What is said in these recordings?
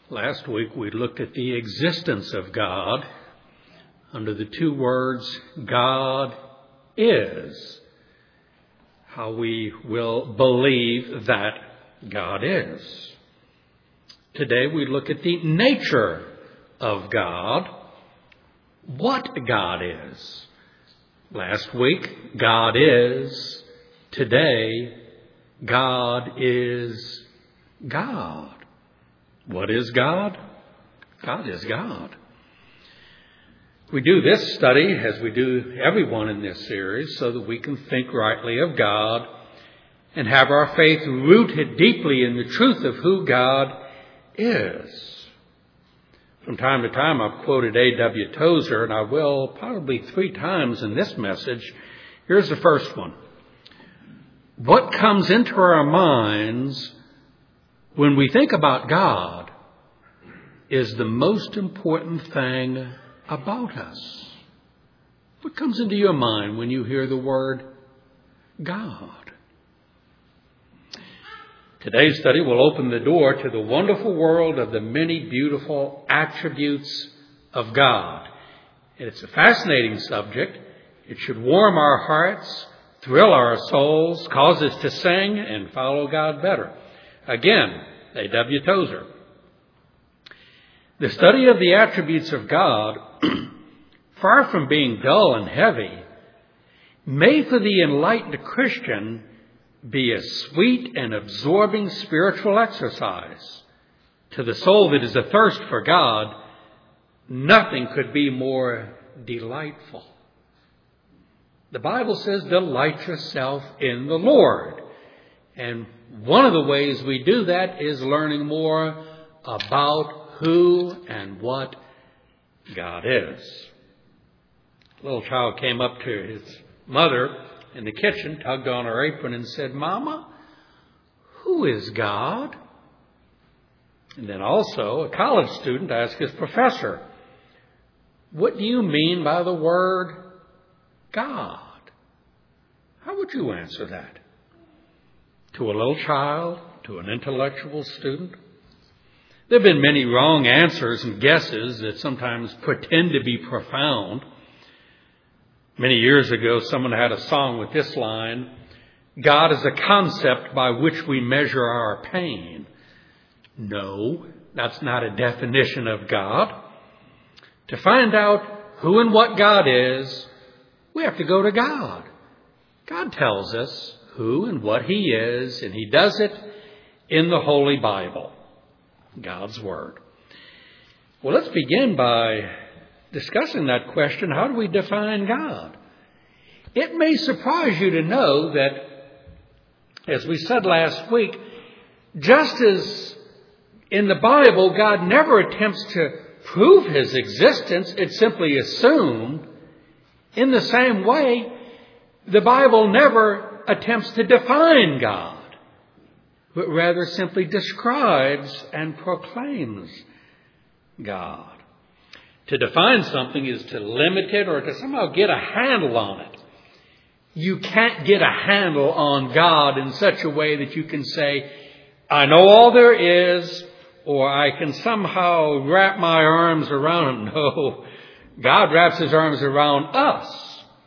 Last week we looked at the existence of God under the two words, God is. How we will believe that God is. Today we look at the nature of God, what God is. Last week, God is. Today, God is God. What is God? God is God. We do this study, as we do everyone in this series, so that we can think rightly of God and have our faith rooted deeply in the truth of who God is. From time to time, I've quoted A.W. Tozer, and I will probably 3 times in this message. Here's the first one. What comes into our minds when we think about God is the most important thing about us. What comes into your mind when you hear the word God? Today's study will open the door to the wonderful world of the many beautiful attributes of God. And it's a fascinating subject. It should warm our hearts, thrill our souls, cause us to sing and follow God better. Again, A.W. Tozer. The study of the attributes of God, far from being dull and heavy, may for the enlightened Christian be a sweet and absorbing spiritual exercise. To the soul that is athirst for God, nothing could be more delightful. The Bible says, delight yourself in the Lord. And one of the ways we do that is learning more about who and what God is. A little child came up to his mother in the kitchen, tugged on her apron and said, "Mama, who is God?" And then also a college student asked his professor, "What do you mean by the word God?" How would you answer that? To a little child, to an intellectual student? There have been many wrong answers and guesses that sometimes pretend to be profound. Many years ago, someone had a song with this line, "God is a concept by which we measure our pain." No, that's not a definition of God. To find out who and what God is, we have to go to God. God tells us who and what He is, and He does it in the Holy Bible, God's Word. Well, let's begin by discussing that question. How do we define God? It may surprise you to know that, as we said last week, just as in the Bible, God never attempts to prove His existence, it's simply assumed. In the same way, the Bible never attempts to define God, but rather simply describes and proclaims God. To define something is to limit it or to somehow get a handle on it. You can't get a handle on God in such a way that you can say, "I know all there is," or "I can somehow wrap my arms around Him." No, God wraps His arms around us.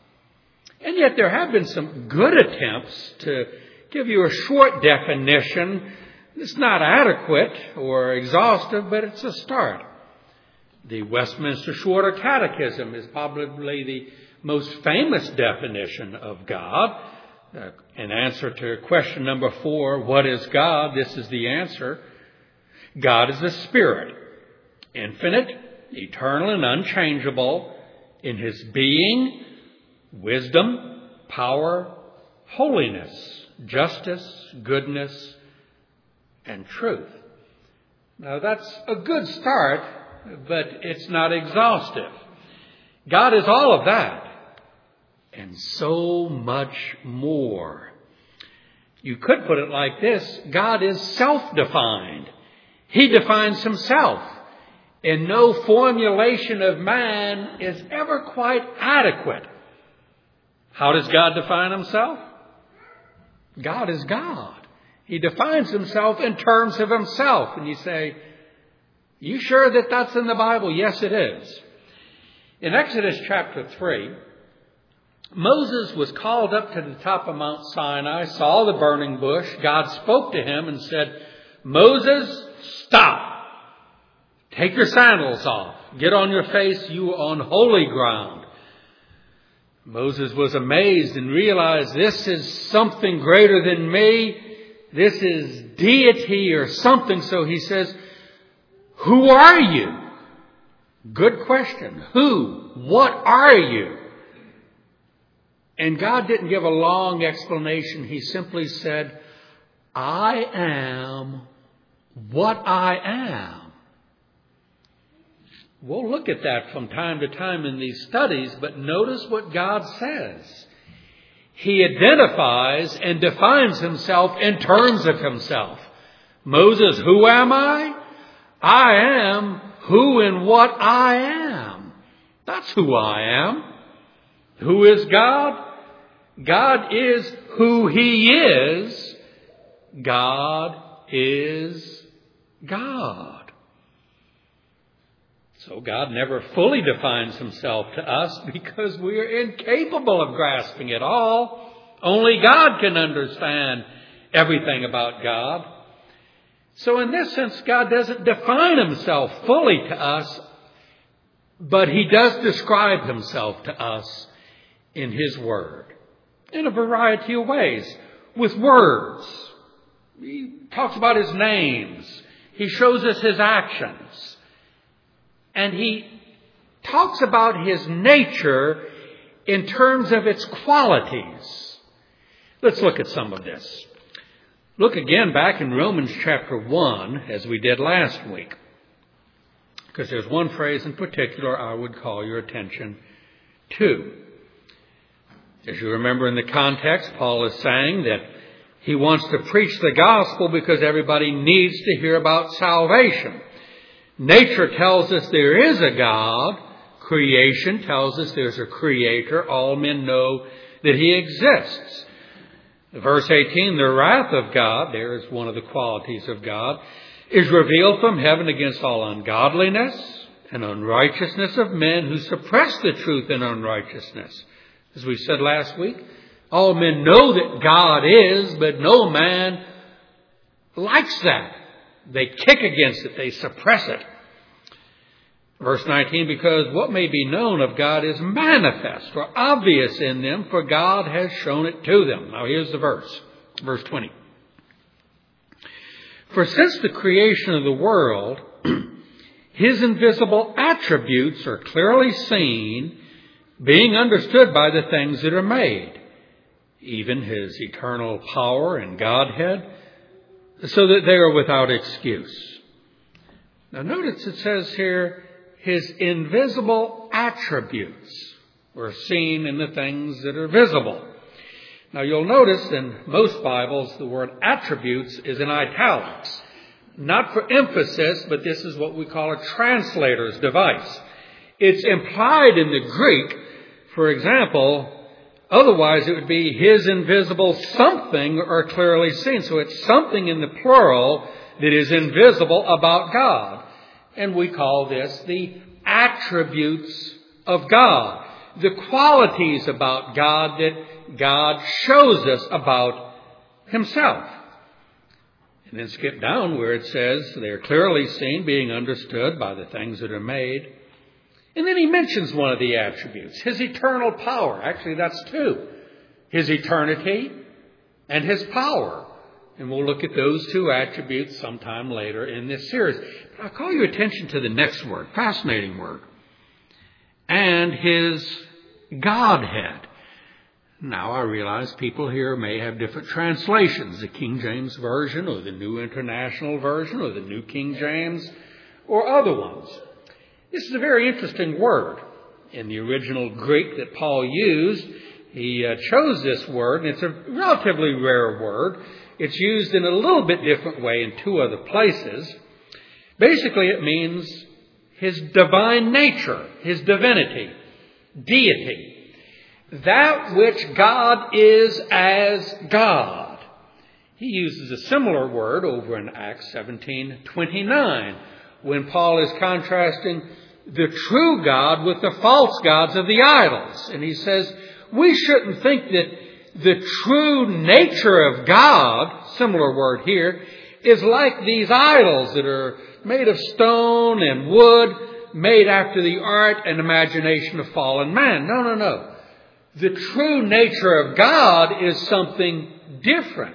And yet there have been some good attempts to give you a short definition. It's not adequate or exhaustive, but it's a start. The Westminster Shorter Catechism is probably the most famous definition of God. In answer to question number 4, what is God? This is the answer. God is a spirit, infinite, eternal, and unchangeable in His being, wisdom, power, holiness, justice, goodness, and truth. Now that's a good start, but it's not exhaustive. God is all of that and so much more. You could put it like this: God is self-defined. He defines Himself, and no formulation of man is ever quite adequate. How does God define Himself? God is God. He defines Himself in terms of Himself. And you say, You sure that that's in the Bible? Yes, it is. In Exodus chapter 3, Moses was called up to the top of Mount Sinai, saw the burning bush. God spoke to him and said, Moses, stop. Take your sandals off. Get on your face. You are on holy ground. Moses was amazed and realized this is something greater than me. This is deity or something. So he says, who are you? Good question. Who? What are you? And God didn't give a long explanation. He simply said, I am what I am. We'll look at that from time to time in these studies, but notice what God says. He identifies and defines himself in terms of himself. Moses, who am I? I am who and what I am. That's who I am. Who is God? God is who He is. God is God. So God never fully defines Himself to us because we are incapable of grasping it all. Only God can understand everything about God. So in this sense, God doesn't define Himself fully to us, but He does describe Himself to us in His Word in a variety of ways, with words. He talks about His names. He shows us His actions. And He talks about His nature in terms of its qualities. Let's look at some of this. Look again back in Romans chapter 1, as we did last week. Because there's one phrase in particular I would call your attention to. As you remember in the context, Paul is saying that he wants to preach the gospel because everybody needs to hear about salvation. Nature tells us there is a God. Creation tells us there's a creator. All men know that He exists. Verse 18, the wrath of God, there is one of the qualities of God, is revealed from heaven against all ungodliness and unrighteousness of men who suppress the truth in unrighteousness. As we said last week, all men know that God is, but no man likes that. They kick against it. They suppress it. Verse 19, because what may be known of God is manifest or obvious in them, for God has shown it to them. Now here's the verse. Verse 20. For since the creation of the world, His invisible attributes are clearly seen, being understood by the things that are made, even His eternal power and Godhead, so that they are without excuse. Now notice it says here, His invisible attributes were seen in the things that are visible. Now you'll notice in most Bibles the word attributes is in italics. Not for emphasis, but this is what we call a translator's device. It's implied in the Greek, for example, otherwise it would be His invisible something are clearly seen. So it's something in the plural that is invisible about God. And we call this the attributes of God. The qualities about God that God shows us about Himself. And then skip down where it says they are clearly seen, being understood by the things that are made. And then He mentions one of the attributes, His eternal power. Actually, that's two. His eternity and His power. And we'll look at those two attributes sometime later in this series. But I'll call your attention to the next word, fascinating word. And His Godhead. Now I realize people here may have different translations, the King James Version or the New International Version or the New King James or other ones. This is a very interesting word. In the original Greek that Paul used, he chose this word, and it's a relatively rare word. It's used in a little bit different way in two other places. Basically, it means His divine nature, His divinity, deity. That which God is as God. He uses a similar word over in Acts 17:29, when Paul is contrasting the true God with the false gods of the idols. And he says, we shouldn't think that the true nature of God, similar word here, is like these idols that are made of stone and wood, made after the art and imagination of fallen man. No. The true nature of God is something different.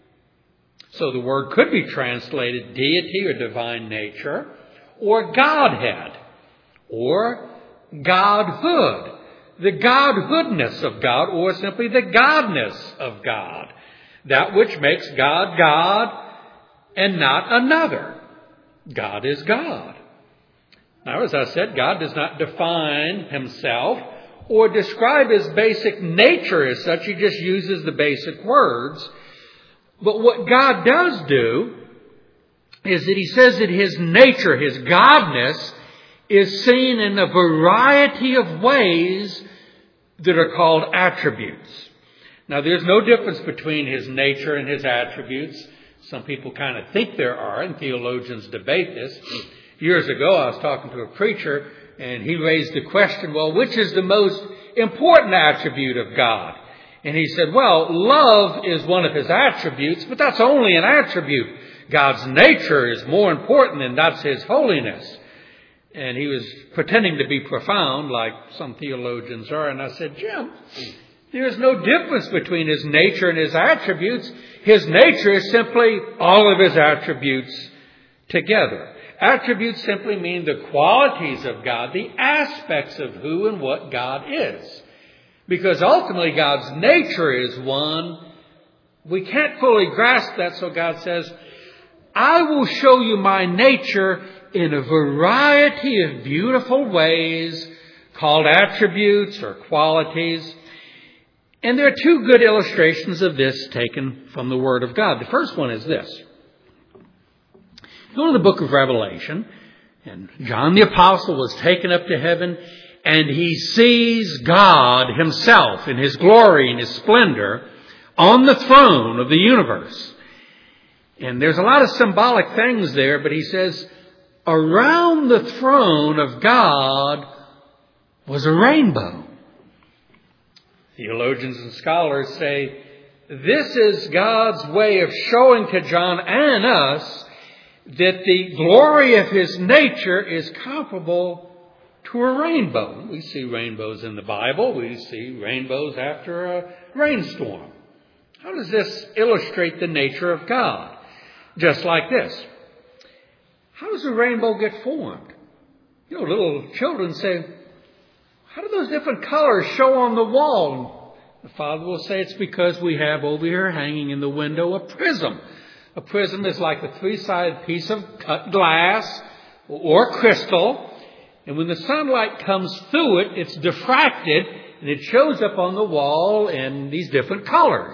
So the word could be translated deity or divine nature, or Godhead, or Godhood. The Godhoodness of God, or simply the Godness of God. That which makes God God and not another. God is God. Now, as I said, God does not define himself or describe his basic nature as such. He just uses the basic words. But what God does do is that he says that his nature, his godness, is seen in a variety of ways that are called attributes. Now, there's no difference between his nature and his attributes. Some people kind of think there are, and theologians debate this. Years ago, I was talking to a preacher, and he raised the question, well, which is the most important attribute of God? And he said, well, love is one of his attributes, but that's only an attribute. God's nature is more important, and that's his holiness. And he was pretending to be profound, like some theologians are. And I said, Jim, there's no difference between his nature and his attributes. His nature is simply all of his attributes together. Attributes simply mean the qualities of God, the aspects of who and what God is. Because ultimately God's nature is one. We can't fully grasp that, so God says, I will show you my nature in a variety of beautiful ways called attributes or qualities. And there are two good illustrations of this taken from the Word of God. The first one is this. Go to the book of Revelation, and John the Apostle was taken up to heaven, and he sees God himself in his glory and his splendor on the throne of the universe. And there's a lot of symbolic things there, but he says, around the throne of God was a rainbow. Theologians and scholars say, this is God's way of showing to John and us that the glory of his nature is comparable to a rainbow. We see rainbows in the Bible. We see rainbows after a rainstorm. How does this illustrate the nature of God? Just like this. How does a rainbow get formed? You know, little children say, how do those different colors show on the wall? And the father will say it's because we have over here hanging in the window a prism. A prism is like a three-sided piece of cut glass or crystal. And when the sunlight comes through it, it's diffracted and it shows up on the wall in these different colors.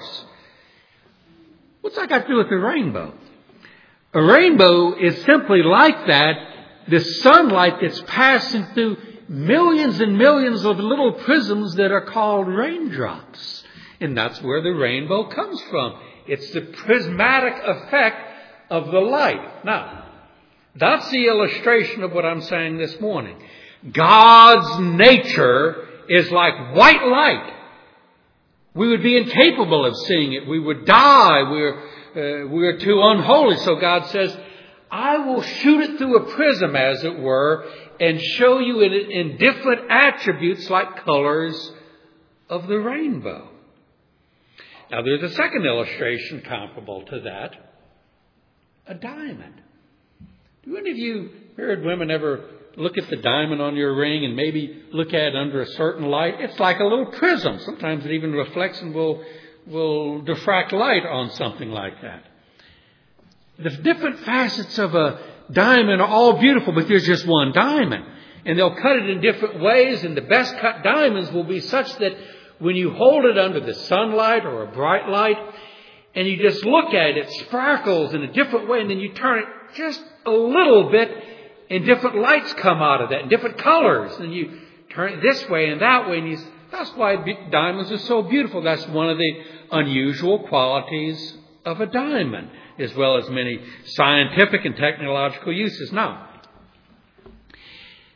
What's that got to do with the rainbow? A rainbow is simply like that, the sunlight that's passing through millions and millions of little prisms that are called raindrops. And that's where the rainbow comes from. It's the prismatic effect of the light. Now, that's the illustration of what I'm saying this morning. God's nature is like white light. We would be incapable of seeing it. We would die. We're too unholy. So God says, I will shoot it through a prism, as it were, and show you in different attributes like colors of the rainbow. Now, there's a second illustration comparable to that. A diamond. Do any of you married women ever look at the diamond on your ring and maybe look at it under a certain light? It's like a little prism. Sometimes it even reflects and will diffract light on something like that. The different facets of a diamond are all beautiful, but there's just one diamond. And they'll cut it in different ways, and the best cut diamonds will be such that when you hold it under the sunlight or a bright light, and you just look at it, it sparkles in a different way, and then you turn it just a little bit, and different lights come out of that, and different colors. And you turn it this way and that way, and that's why diamonds are so beautiful. That's one of the unusual qualities of a diamond, as well as many scientific and technological uses. Now,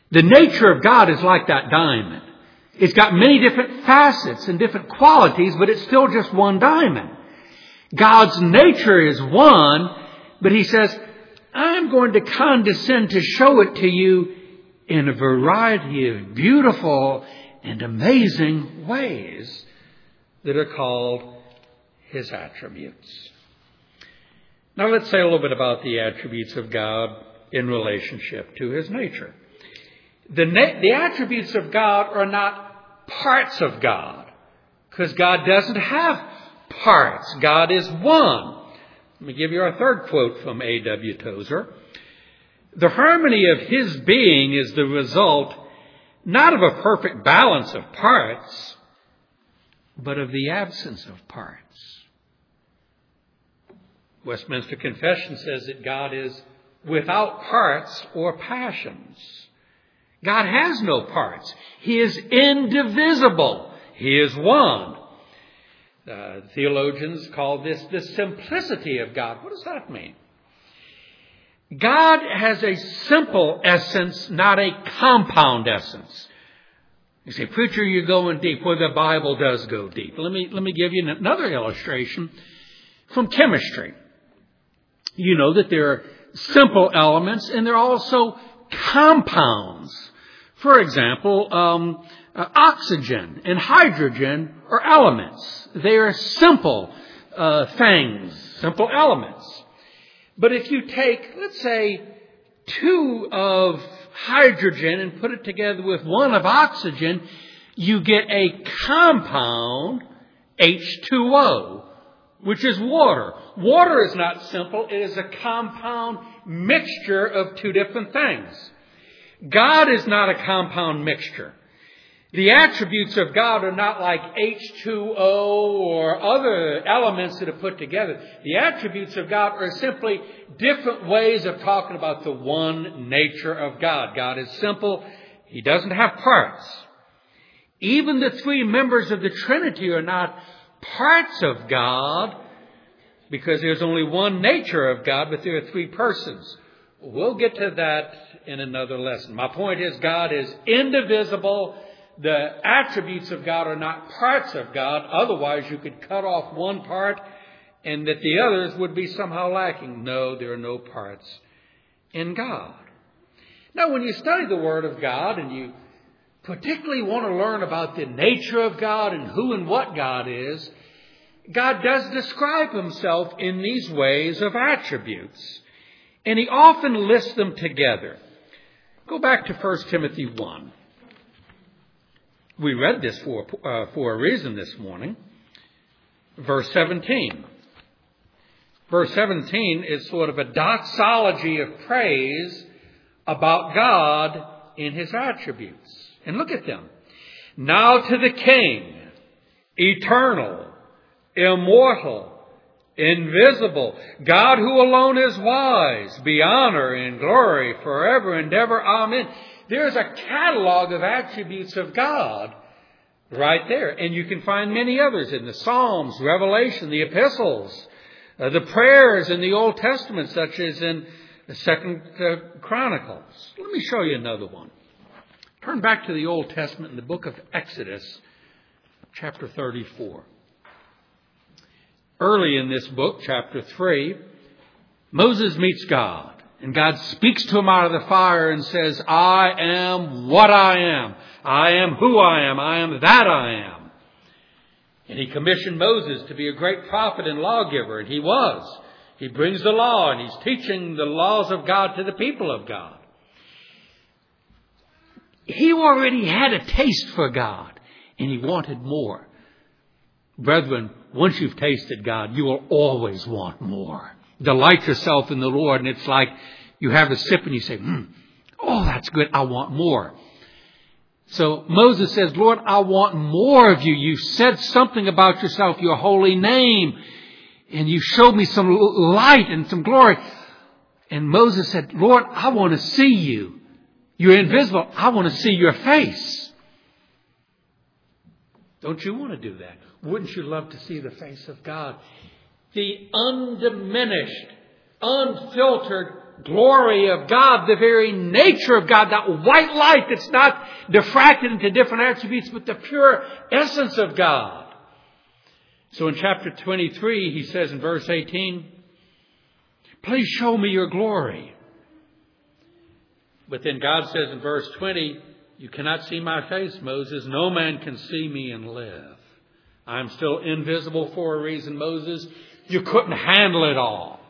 The nature of God is like that diamond. It's got many different facets and different qualities, but it's still just one diamond. God's nature is one, but he says, I'm going to condescend to show it to you in a variety of beautiful and amazing ways that are called his attributes. Now let's say a little bit about the attributes of God in relationship to his nature. The attributes of God are not parts of God, because God doesn't have parts. God is one. Let me give you our third quote from A.W. Tozer. The harmony of his being is the result not of a perfect balance of parts, but of the absence of parts. Westminster Confession says that God is without parts or passions. God has no parts. He is indivisible. He is one. Theologians call this the simplicity of God. What does that mean? God has a simple essence, not a compound essence. You say, preacher, you're going deep. Well, the Bible does go deep. Let me give you another illustration from chemistry. You know that there are simple elements and there are also compounds. For example, oxygen and hydrogen are elements. They are simple things, simple elements. But if you take, let's say, 2 of hydrogen and put it together with 1 of oxygen, you get a compound, H2O, which is water. Water is not simple. It is a compound mixture of 2 different things. God is not a compound mixture. The attributes of God are not like H2O or other elements that are put together. The attributes of God are simply different ways of talking about the one nature of God. God is simple. He doesn't have parts. Even the 3 members of the Trinity are not parts of God because there's only one nature of God, but there are 3 persons. We'll get to that in another lesson. My point is God is indivisible. The attributes of God are not parts of God. Otherwise, you could cut off one part and that the others would be somehow lacking. No, there are no parts in God. Now, when you study the Word of God and you particularly want to learn about the nature of God and who and what God is, God does describe himself in these ways of attributes. And he often lists them together. Go back to 1 Timothy 1. We read this for a reason this morning. Verse 17. Verse 17 is sort of a doxology of praise about God in his attributes. And look at them. Now to the King, eternal, immortal, invisible, God who alone is wise, be honor and glory forever and ever. Amen. There's a catalog of attributes of God right there. And you can find many others in the Psalms, Revelation, the epistles, the prayers in the Old Testament, such as in the 2nd Chronicles. Let me show you another one. Turn back to the Old Testament in the book of Exodus, chapter 34. Early in this book, chapter 3, Moses meets God. And God speaks to him out of the fire and says, I am what I am. I am who I am. I am that I am. And he commissioned Moses to be a great prophet and lawgiver. And he was. He brings the law and he's teaching the laws of God to the people of God. He already had a taste for God and he wanted more. Brethren, once you've tasted God, you will always want more. Delight yourself in the Lord, and it's like you have a sip and you say, oh, that's good. I want more. So Moses says, Lord, I want more of you. You said something about yourself, your holy name, and you showed me some light and some glory. And Moses said, Lord, I want to see you. You're invisible. I want to see your face. Don't you want to do that? Wouldn't you love to see the face of God? The undiminished, unfiltered glory of God, the very nature of God, that white light that's not diffracted into different attributes, but the pure essence of God. So in chapter 23, he says in verse 18, please show me your glory. But then God says in verse 20, you cannot see my face, Moses. No man can see me and live. I'm still invisible for a reason, Moses. You couldn't handle it all.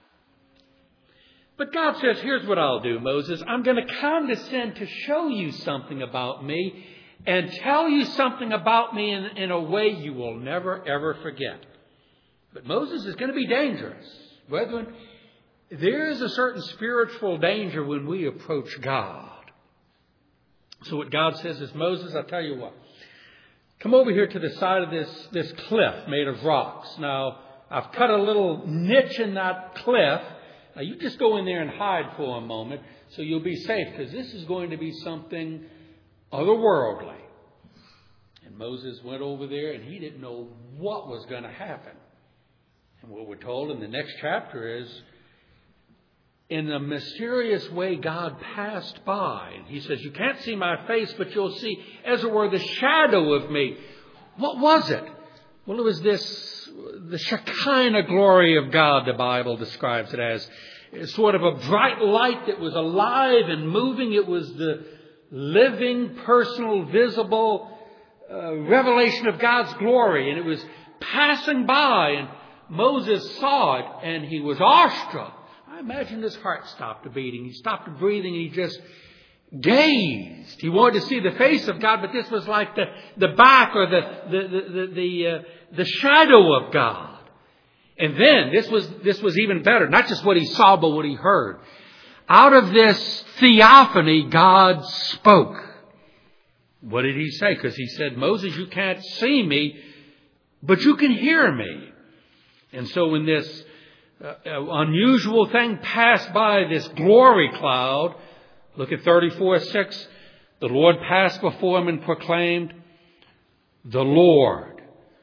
But God says, here's what I'll do, Moses. I'm going to condescend to show you something about me and tell you something about me in a way you will never, ever forget. But Moses is going to be dangerous. Brethren, there is a certain spiritual danger when we approach God. So what God says is, Moses, I'll tell you what. Come over here to the side of this cliff made of rocks. Now, I've cut a little niche in that cliff. Now, you just go in there and hide for a moment so you'll be safe, because this is going to be something otherworldly. And Moses went over there and he didn't know what was going to happen. And what we're told in the next chapter is, in a mysterious way, God passed by. And he says, you can't see my face, but you'll see, as it were, the shadow of me. What was it? Well, it was the Shekinah glory of God, the Bible describes it as. It's sort of a bright light that was alive and moving. It was the living, personal, visible revelation of God's glory. And it was passing by, and Moses saw it, and he was awestruck. I imagine his heart stopped beating. He stopped breathing, and he just gazed. He wanted to see the face of God, but this was like the back or the shadow of God. And then this was even better. Not just what he saw, but what he heard. Out of this theophany, God spoke. What did he say? Because he said, Moses, you can't see me, but you can hear me. And so when this unusual thing passed by, this glory cloud, look at 34:6. The Lord passed before him and proclaimed, the Lord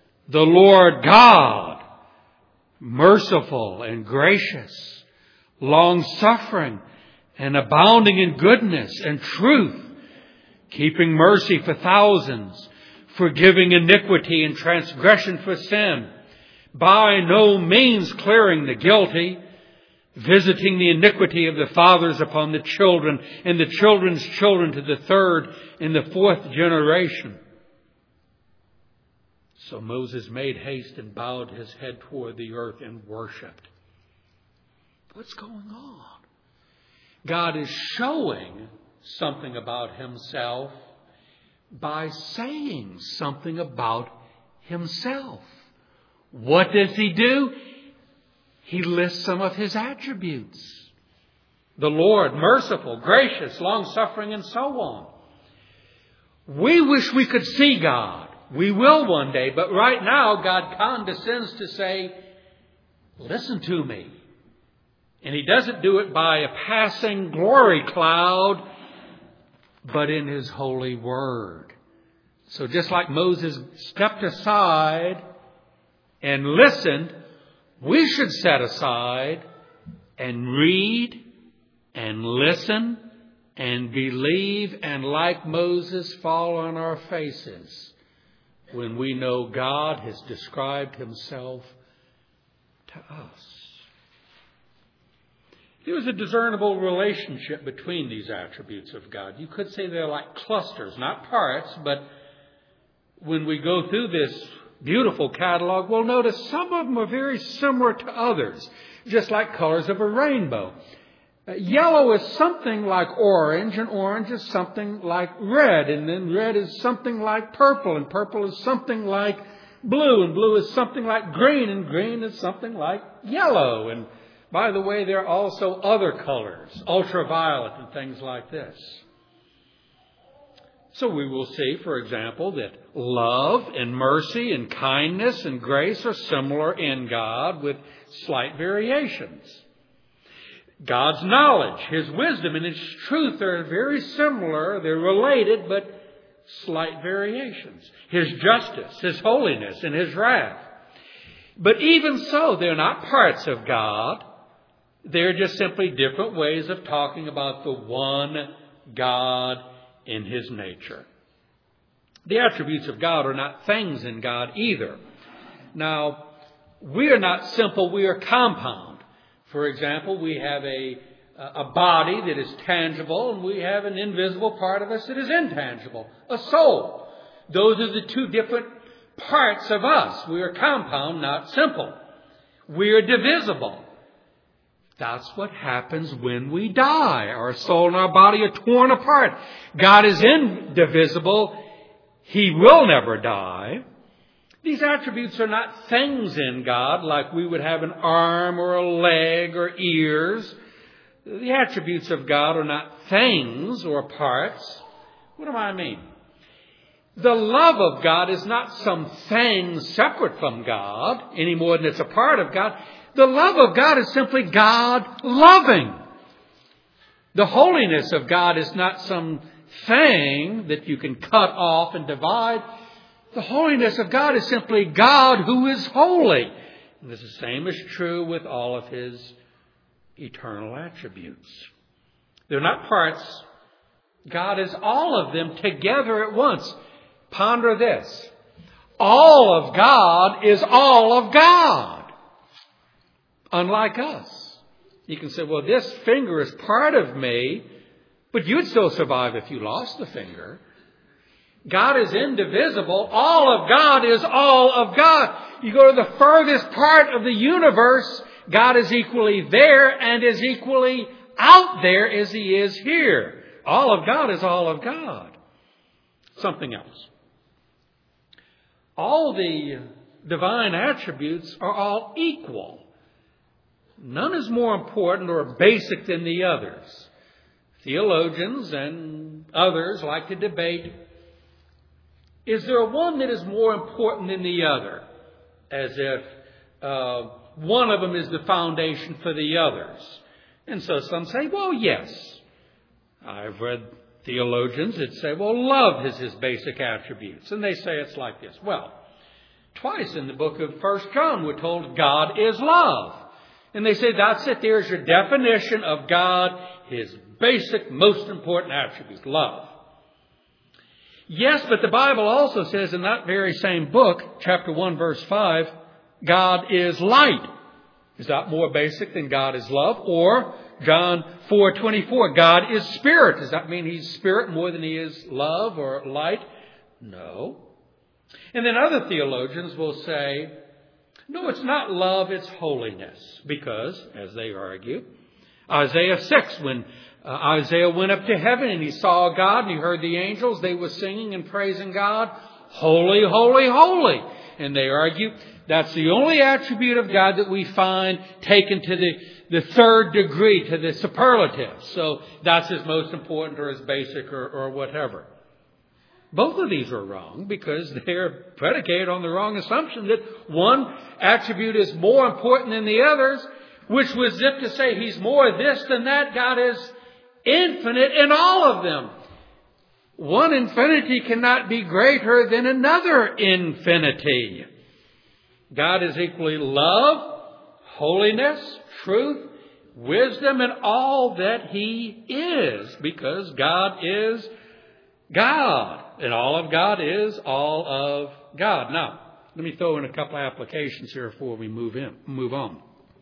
God, merciful and gracious, long-suffering and abounding in goodness and truth, keeping mercy for thousands, forgiving iniquity and transgression for sin, by no means clearing the guilty, visiting the iniquity of the fathers upon the children and the children's children to the third and the fourth generation. So Moses made haste and bowed his head toward the earth and worshipped. What's going on? God is showing something about himself by saying something about himself. What does he do? He lists some of his attributes. The Lord, merciful, gracious, long-suffering, and so on. We wish we could see God. We will one day, but right now God condescends to say, listen to me. And he doesn't do it by a passing glory cloud, but in his holy word. So just like Moses stepped aside and listened, we should set aside and read and listen and believe and, like Moses, fall on our faces when we know God has described himself to us. There is a discernible relationship between these attributes of God. You could say they're like clusters, not parts, but when we go through this beautiful catalog, we'll notice some of them are very similar to others, just like colors of a rainbow. Yellow is something like orange, and orange is something like red, and then red is something like purple, and purple is something like blue, and blue is something like green, and green is something like yellow. And by the way, there are also other colors, ultraviolet and things like this. So we will see, for example, that love and mercy and kindness and grace are similar in God with slight variations. God's knowledge, his wisdom, and his truth are very similar. They're related, but slight variations. His justice, his holiness, and his wrath. But even so, they're not parts of God. They're just simply different ways of talking about the one God in His nature. The attributes of God are not things in God either. Now, we are not simple, we are compound. For example, we have a body that is tangible, and we have an invisible part of us that is intangible, a soul. Those are the two different parts of us. We are compound, not simple. We are divisible. That's what happens when we die. Our soul and our body are torn apart. God is indivisible. He will never die. These attributes are not things in God, like we would have an arm or a leg or ears. The attributes of God are not things or parts. What do I mean? The love of God is not some thing separate from God, any more than it's a part of God. The love of God is simply God loving. The holiness of God is not some thing that you can cut off and divide. The holiness of God is simply God who is holy. And the same is true with all of His eternal attributes. They're not parts. God is all of them together at once. Ponder this. All of God is all of God. Unlike us. You can say, well, this finger is part of me, but you'd still survive if you lost the finger. God is indivisible. All of God is all of God. You go to the furthest part of the universe, God is equally there and is equally out there as He is here. All of God is all of God. Something else. All the divine attributes are all equal. None is more important or basic than the others. Theologians and others like to debate, is there one that is more important than the other? As if one of them is the foundation for the others. And so some say, well, yes. I've read theologians that say, well, love is His basic attributes. And they say it's like this. Well, twice in the book of 1 John we're told God is love. And they say that's it. There's your definition of God, His basic, most important attribute, love. Yes, but the Bible also says in that very same book, chapter 1, verse 5, God is light. Is that more basic than God is love? Or John 4:24, God is spirit. Does that mean He's spirit more than He is love or light? No. And then other theologians will say, no, it's not love, it's holiness. Because, as they argue, Isaiah 6, when Isaiah went up to heaven and he saw God and he heard the angels, they were singing and praising God, holy, holy, holy. And they argue that's the only attribute of God that we find taken to the third degree, to the superlative. So that's His most important or His basic or whatever. Both of these are wrong because they're predicated on the wrong assumption that one attribute is more important than the others, which was as if to say He's more this than that. God is infinite in all of them. One infinity cannot be greater than another infinity. God is equally love, holiness, truth, wisdom, and all that He is, because God is God. And all of God is all of God. Now, let me throw in a couple of applications here before we move on.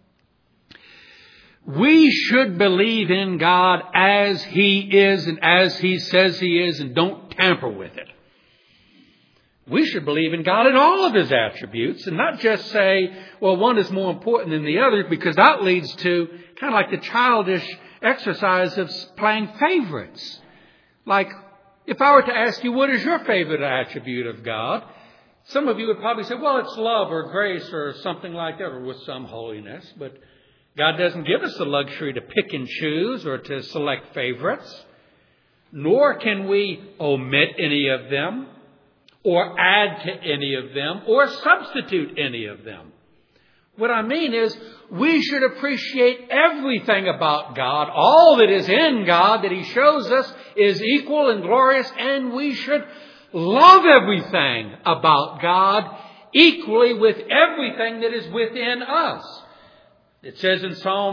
We should believe in God as He is and as He says He is, and don't tamper with it. We should believe in God in all of His attributes and not just say, well, one is more important than the other, because that leads to kind of like the childish exercise of playing favorites. Like, if I were to ask you, what is your favorite attribute of God? Some of you would probably say, well, it's love or grace or something like that, or with some holiness. But God doesn't give us the luxury to pick and choose or to select favorites. Nor can we omit any of them or add to any of them or substitute any of them. What I mean is, we should appreciate everything about God. All that is in God that He shows us is equal and glorious, and we should love everything about God equally with everything that is within us. It says in Psalm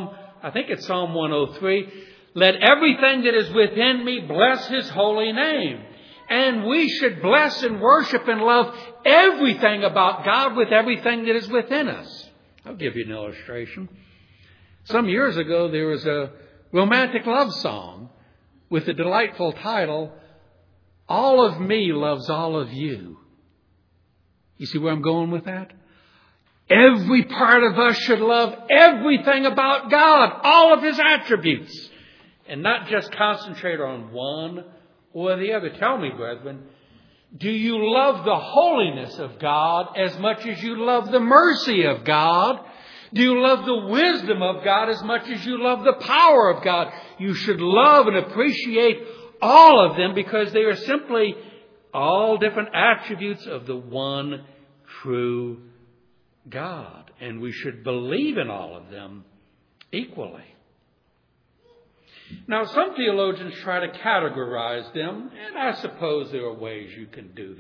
I think it's Psalm 103, let everything that is within me bless His holy name. And we should bless and worship and love everything about God with everything that is within us. I'll give you an illustration. Some years ago, there was a romantic love song with the delightful title, All of Me Loves All of You. You see where I'm going with that? Every part of us should love everything about God, all of His attributes, and not just concentrate on one or the other. Tell me, brethren, do you love the holiness of God as much as you love the mercy of God? Do you love the wisdom of God as much as you love the power of God? You should love and appreciate all of them because they are simply all different attributes of the one true God. And we should believe in all of them equally. Now, some theologians try to categorize them, and I suppose there are ways you can do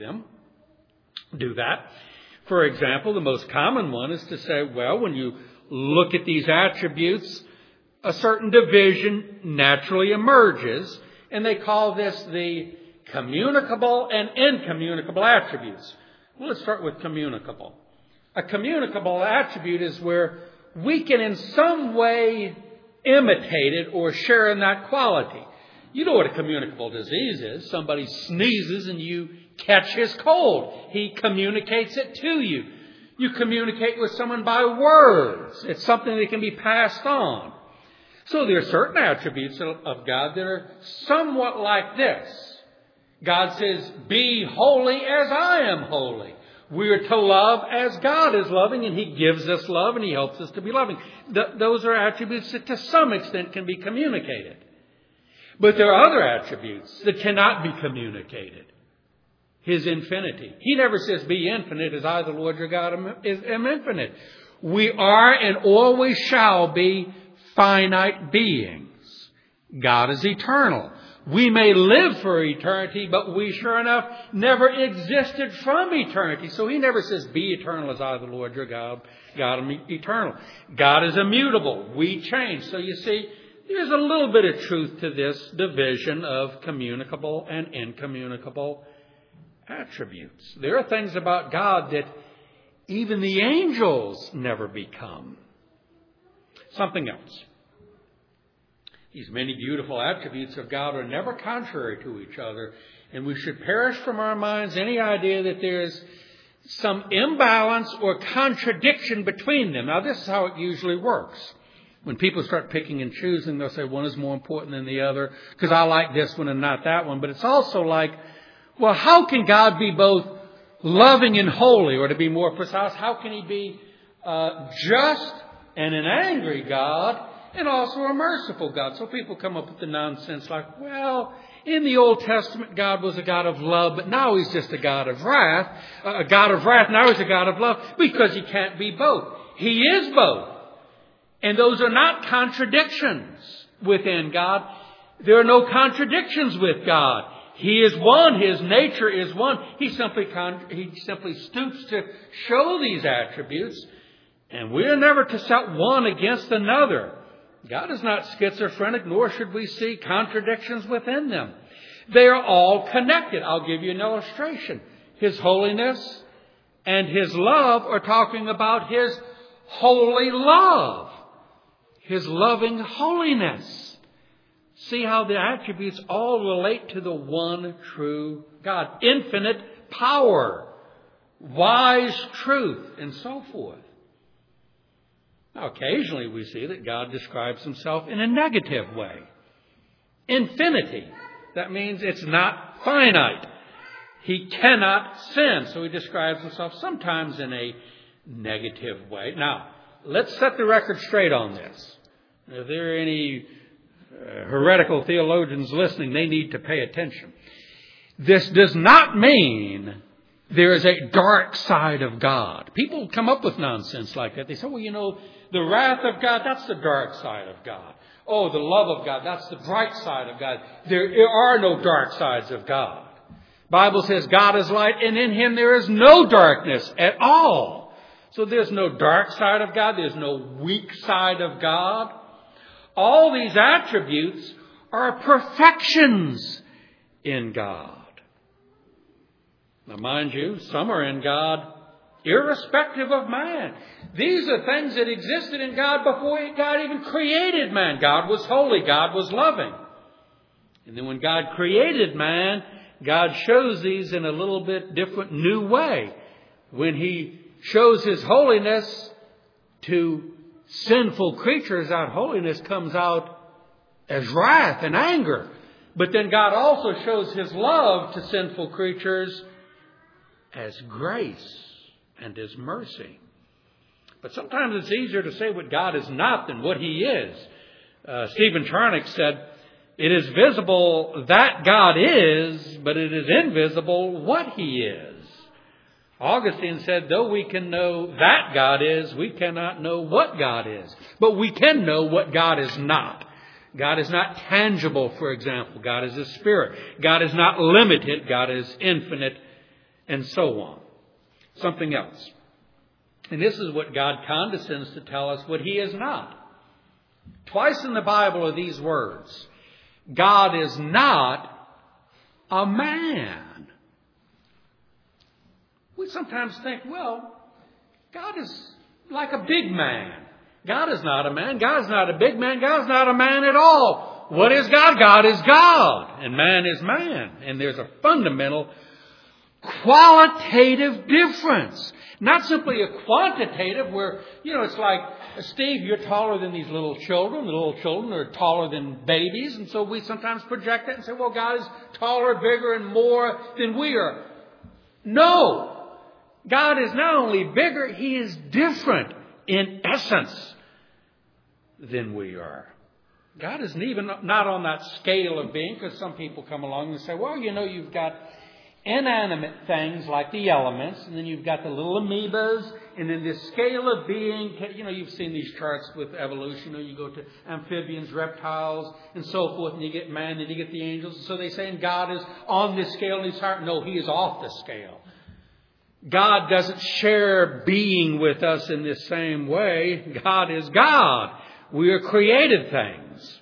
that. For example, the most common one is to say, well, when you look at these attributes, a certain division naturally emerges, and they call this the communicable and incommunicable attributes. Well, let's start with communicable. A communicable attribute is where we can in some way imitate it or share in that quality. You know what a communicable disease is. Somebody sneezes and you catch his cold. He communicates it to you. You communicate with someone by words. It's something that can be passed on. So there are certain attributes of God that are somewhat like this. God says, be holy as I am holy. We are to love as God is loving, and He gives us love and He helps us to be loving. Those are attributes that to some extent can be communicated. But there are other attributes that cannot be communicated. His infinity. He never says, be infinite as I, the Lord your God, am infinite. We are and always shall be finite beings. God is eternal. We may live for eternity, but we sure enough never existed from eternity. So He never says, be eternal as I, the Lord your God, am eternal. God is immutable. We change. So you see, there's a little bit of truth to this division of communicable and incommunicable attributes. There are things about God that even the angels never become. Something else. These many beautiful attributes of God are never contrary to each other, and we should perish from our minds any idea that there's some imbalance or contradiction between them. Now, this is how it usually works. When people start picking and choosing, they'll say one is more important than the other because I like this one and not that one. But it's also like, well, how can God be both loving and holy? Or to be more precise, how can He be just and an angry God and also a merciful God? So people come up with the nonsense like, well, in the Old Testament, God was a God of love, but now He's just a God of wrath. A God of wrath, now He's a God of love, because He can't be both. He is both. And those are not contradictions within God. There are no contradictions with God. He is one. His nature is one. He simply stoops to show these attributes. And we are never to set one against another. God is not schizophrenic, nor should we see contradictions within them. They are all connected. I'll give you an illustration. His holiness and His love are talking about His holy love. His loving holiness. See how the attributes all relate to the one true God. Infinite power, wise truth, and so forth. Now, occasionally we see that God describes Himself in a negative way. Infinity. That means it's not finite. He cannot sin. So He describes Himself sometimes in a negative way. Now, let's set the record straight on this. If there are any heretical theologians listening, they need to pay attention. This does not mean there is a dark side of God. People come up with nonsense like that. They say, well, you know, the wrath of God, that's the dark side of God. Oh, the love of God, that's the bright side of God. There are no dark sides of God. The Bible says God is light, and in Him there is no darkness at all. So there's no dark side of God. There's no weak side of God. All these attributes are perfections in God. Now, mind you, some are in God irrespective of man. These are things that existed in God before God even created man. God was holy. God was loving. And then when God created man, God shows these in a little bit different new way. When He shows His holiness to sinful creatures, that holiness comes out as wrath and anger. But then God also shows His love to sinful creatures as grace and as mercy. But sometimes it's easier to say what God is not than what He is. Stephen Charnock said, "It is visible that God is, but it is invisible what He is." Augustine said, though we can know that God is, we cannot know what God is. But we can know what God is not. God is not tangible, for example. God is a spirit. God is not limited. God is infinite, and so on. Something else. And this is what God condescends to tell us what He is not. Twice in the Bible are these words. God is not a man. We sometimes think, well, God is like a big man. God is not a man. God is not a big man. God is not a man at all. What is God? God is God. And man is man. And there's a fundamental qualitative difference. Not simply a quantitative where, it's like, Steve, you're taller than these little children. The little children are taller than babies. And so we sometimes project that and say, well, God is taller, bigger, and more than we are. No. God is not only bigger, He is different in essence than we are. God isn't even not on that scale of being, because some people come along and say, well, you've got inanimate things like the elements, and then you've got the little amoebas, and then this scale of being, you've seen these charts with evolution, you go to amphibians, reptiles, and so forth, and you get man, and you get the angels. So they say, and God is on this scale, and He's hard. No, He is off the scale. God doesn't share being with us in this same way. God is God. We are created things.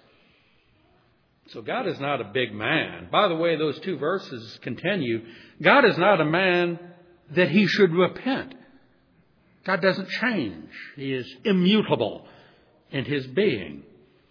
So God is not a big man. By the way, those two verses continue. God is not a man that He should repent. God doesn't change. He is immutable in His being.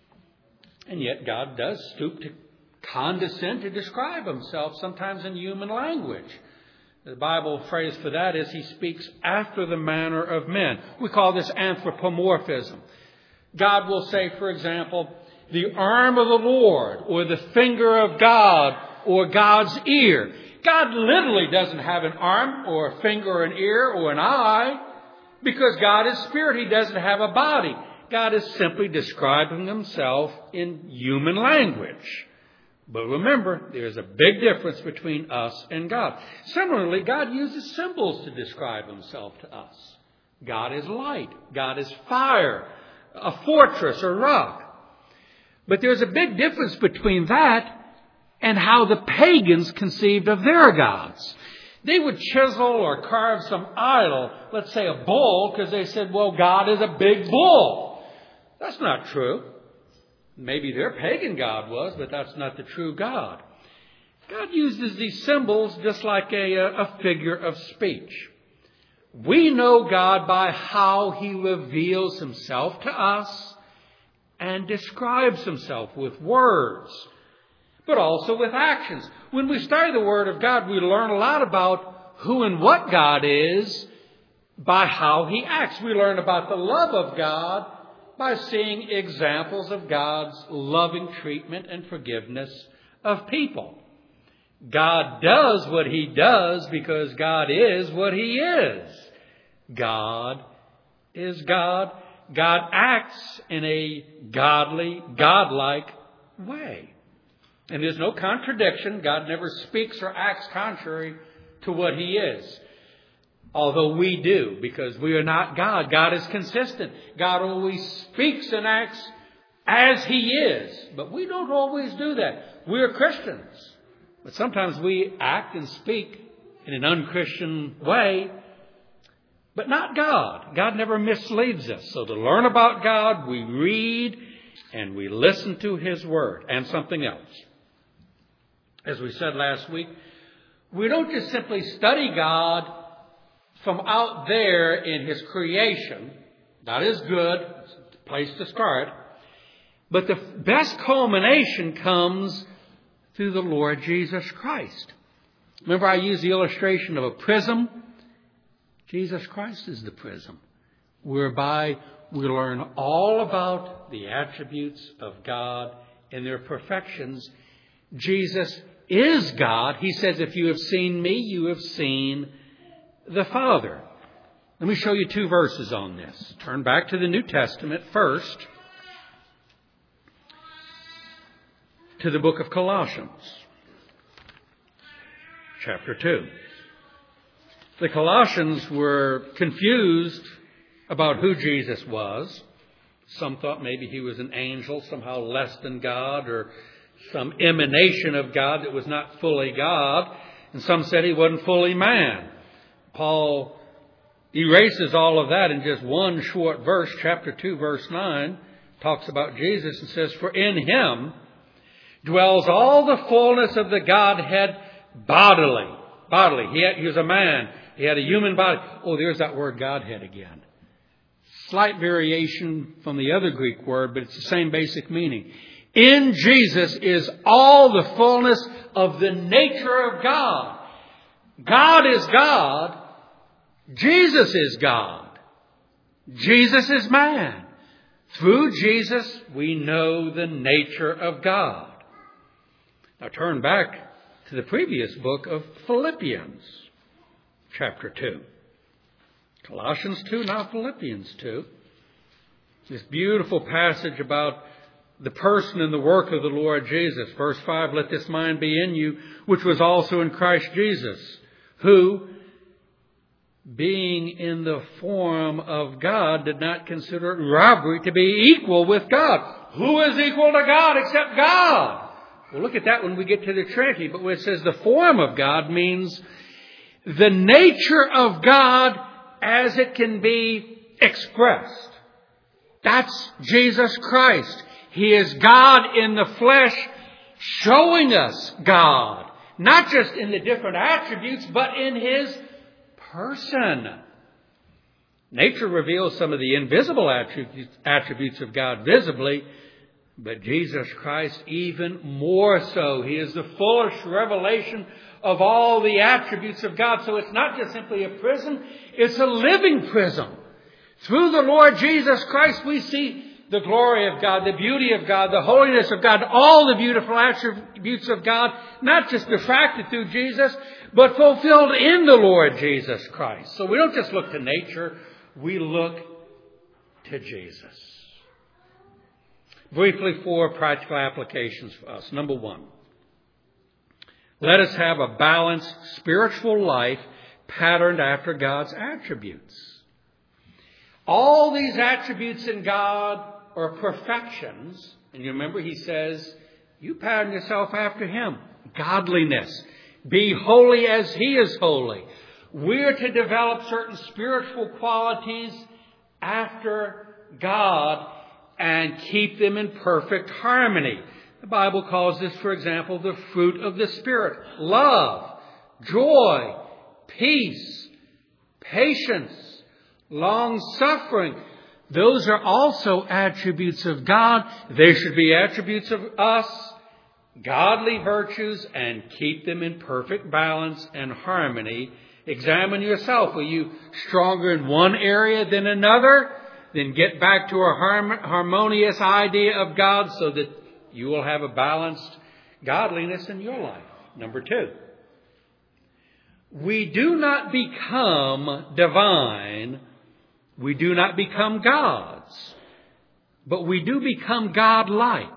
And yet God does stoop to condescend to describe Himself, sometimes in human language. The Bible phrase for that is He speaks after the manner of men. We call this anthropomorphism. God will say, for example, the arm of the Lord, or the finger of God, or God's ear. God literally doesn't have an arm, or a finger, or an ear, or an eye, because God is spirit. He doesn't have a body. God is simply describing Himself in human language. But remember, there's a big difference between us and God. Similarly, God uses symbols to describe Himself to us. God is light. God is fire, a fortress or rock. But there's a big difference between that and how the pagans conceived of their gods. They would chisel or carve some idol, let's say a bull, because they said, well, God is a big bull. That's not true. Maybe their pagan god was, but that's not the true God. God uses these symbols just like a figure of speech. We know God by how He reveals Himself to us and describes Himself with words, but also with actions. When we study the Word of God, we learn a lot about who and what God is by how He acts. We learn about the love of God by seeing examples of God's loving treatment and forgiveness of people. God does what He does because God is what He is. God is God. God acts in a godly, godlike way. And there's no contradiction. God never speaks or acts contrary to what He is. Although we do, because we are not God. God is consistent. God always speaks and acts as He is. But we don't always do that. We are Christians. But sometimes we act and speak in an unchristian way, but not God. God never misleads us. So to learn about God, we read and we listen to His Word. And something else. As we said last week, we don't just simply study God from out there in His creation. That is good. It's a place to start. But the best culmination comes through the Lord Jesus Christ. Remember, I used the illustration of a prism. Jesus Christ is the prism, whereby we learn all about the attributes of God and their perfections. Jesus is God. He says, if you have seen me, you have seen the Father. Let me show you 2 verses on this. Turn back to the New Testament first, to the book of Colossians, chapter 2. The Colossians were confused about who Jesus was. Some thought maybe he was an angel, somehow less than God, or some emanation of God that was not fully God. And some said he wasn't fully man. Paul erases all of that in just one short verse. Chapter 2, verse 9 talks about Jesus and says, for in Him dwells all the fullness of the Godhead bodily. He was a man. He had a human body. Oh, there's that word Godhead again. Slight variation from the other Greek word, but it's the same basic meaning. In Jesus is all the fullness of the nature of God. God is God. Jesus is God. Jesus is man. Through Jesus, we know the nature of God. Now turn back to the previous book of Philippians, chapter 2. Colossians 2, now Philippians 2. This beautiful passage about the person and the work of the Lord Jesus. Verse 5, let this mind be in you, which was also in Christ Jesus, who, being in the form of God, did not consider it robbery to be equal with God. Who is equal to God except God? We'll look at that when we get to the Trinity. But when it says the form of God means the nature of God as it can be expressed. That's Jesus Christ. He is God in the flesh, showing us God. Not just in the different attributes, but in His person. Nature reveals some of the invisible attributes of God visibly, but Jesus Christ even more so. He is the fullest revelation of all the attributes of God. So it's not just simply a prism, it's a living prism. Through the Lord Jesus Christ, we see the glory of God, the beauty of God, the holiness of God, all the beautiful attributes of God, not just diffracted through Jesus, but fulfilled in the Lord Jesus Christ. So we don't just look to nature, we look to Jesus. Briefly, 4 practical applications for us. Number 1, let us have a balanced spiritual life patterned after God's attributes. All these attributes in God are perfections. And you remember He says, you pattern yourself after Him. Godliness. Be holy as He is holy. We're to develop certain spiritual qualities after God and keep them in perfect harmony. The Bible calls this, for example, the fruit of the Spirit. Love, joy, peace, patience, long-suffering. Those are also attributes of God. They should be attributes of us, godly virtues, and keep them in perfect balance and harmony. Examine yourself. Are you stronger in one area than another? Then get back to a harmonious idea of God so that you will have a balanced godliness in your life. Number 2, we do not become divine. We do not become gods, but we do become God-like.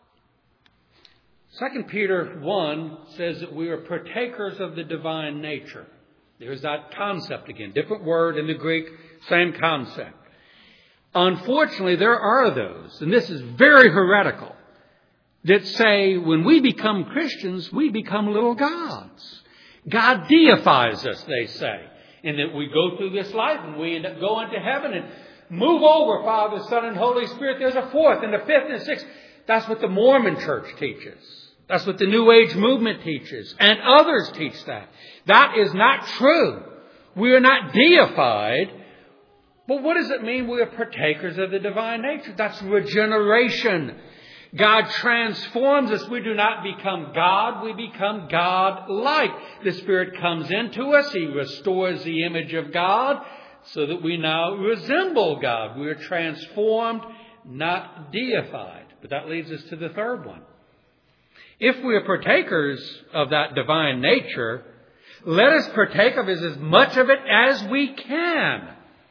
2 Peter 1 says that we are partakers of the divine nature. There's that concept again. Different word in the Greek, same concept. Unfortunately, there are those, and this is very heretical, that say when we become Christians, we become little gods. God deifies us, they say. And that we go through this life and we end up going to heaven and Move over, Father, Son, and Holy Spirit. There's a fourth and a fifth and a sixth. That's what the Mormon Church teaches. That's what the New Age movement teaches. And others teach that. That is not true. We are not deified. But what does it mean we are partakers of the divine nature? That's regeneration. God transforms us. We do not become God. We become God-like. The Spirit comes into us. He restores the image of God so that we now resemble God. We are transformed, not deified. But that leads us to the third one. If we are partakers of that divine nature, let us partake of as much of it as we can.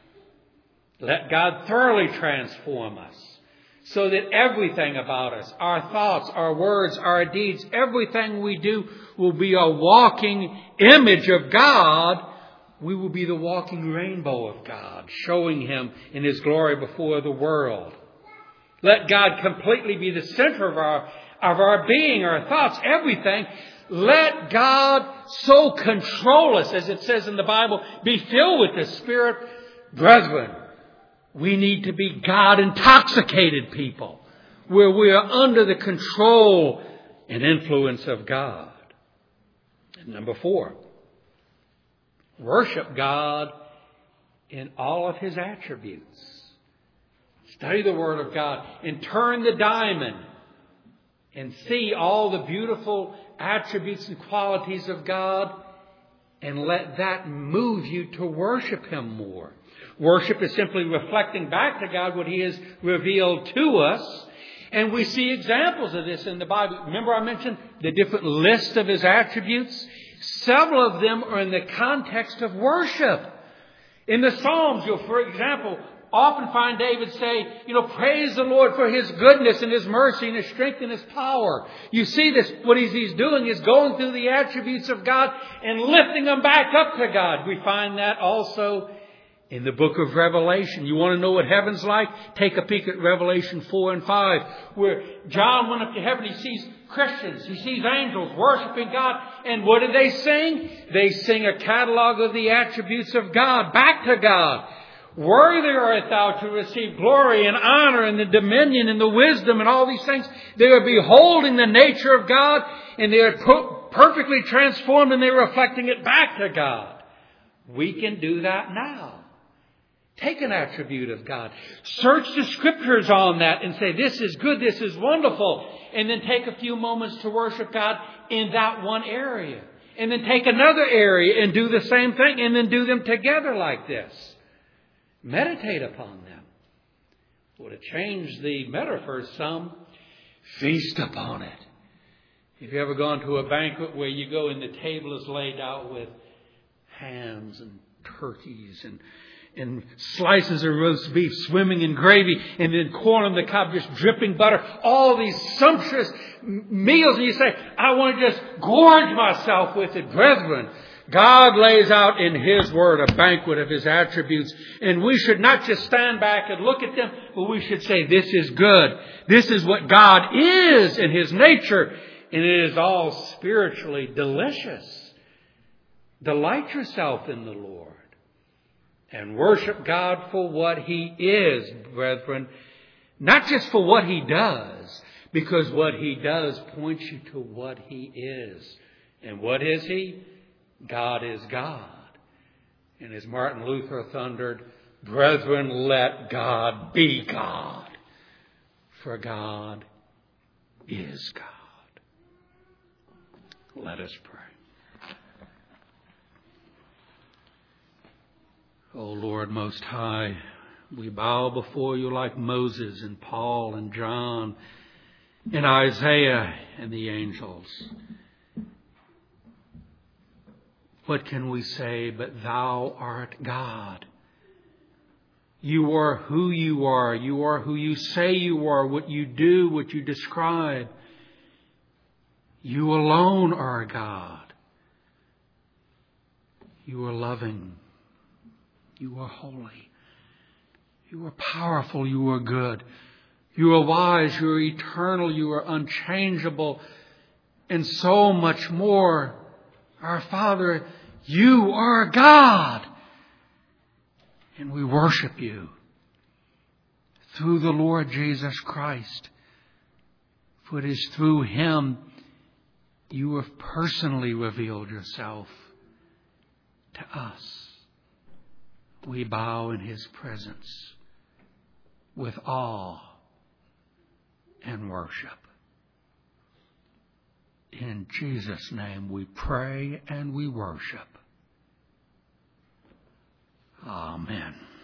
Let God thoroughly transform us so that everything about us, our thoughts, our words, our deeds, everything we do will be a walking image of God. We will be the walking rainbow of God, showing Him in His glory before the world. Let God completely be the center of our being, our thoughts, everything. Let God so control us, as it says in the Bible, be filled with the Spirit. Brethren, we need to be God-intoxicated people, where we are under the control and influence of God. And number 4, worship God in all of His attributes. Study the Word of God and turn the diamond and see all the beautiful attributes and qualities of God, and let that move you to worship Him more. Worship is simply reflecting back to God what He has revealed to us. And we see examples of this in the Bible. Remember I mentioned the different list of His attributes? Several of them are in the context of worship. In the Psalms, you'll, for example, often find David say, praise the Lord for His goodness and His mercy and His strength and His power. You see this, what he's doing is going through the attributes of God and lifting them back up to God. We find that also in the book of Revelation. You want to know what heaven's like? Take a peek at Revelation 4 and 5, where John went up to heaven. He sees Christians. He sees angels worshiping God. And what do they sing? They sing a catalog of the attributes of God back to God. Worthy art thou to receive glory and honor and the dominion and the wisdom and all these things. They are beholding the nature of God, and they are perfectly transformed, and they're reflecting it back to God. We can do that now. Take an attribute of God. Search the Scriptures on that and say, this is good, this is wonderful. And then take a few moments to worship God in that one area. And then take another area and do the same thing, and then do them together like this. Meditate upon them. Well, to change the metaphor some, feast upon it. Have you ever gone to a banquet where you go and the table is laid out with hams and turkeys and slices of roast beef swimming in gravy, and then corn on the cob just dripping butter, all these sumptuous meals, and you say, I want to just gorge myself with it. Brethren, God lays out in His Word a banquet of His attributes, and we should not just stand back and look at them, but we should say, this is good. This is what God is in His nature, and it is all spiritually delicious. Delight yourself in the Lord and worship God for what He is, brethren, not just for what He does, because what He does points you to what He is. And what is He? God is God. And as Martin Luther thundered, brethren, let God be God. For God is God. Let us pray. O Lord Most High, we bow before You like Moses and Paul and John and Isaiah and the angels. What can we say but Thou art God? You are who You are. You are who You say You are, what You do, what You describe. You alone are God. You are loving. You are holy. You are powerful. You are good. You are wise. You are eternal. You are unchangeable. And so much more. Our Father, You are God. And we worship You. through the Lord Jesus Christ. For it is through Him you have personally revealed yourself to us. We bow in His presence with awe and worship. In Jesus' name we pray and we worship. Amen.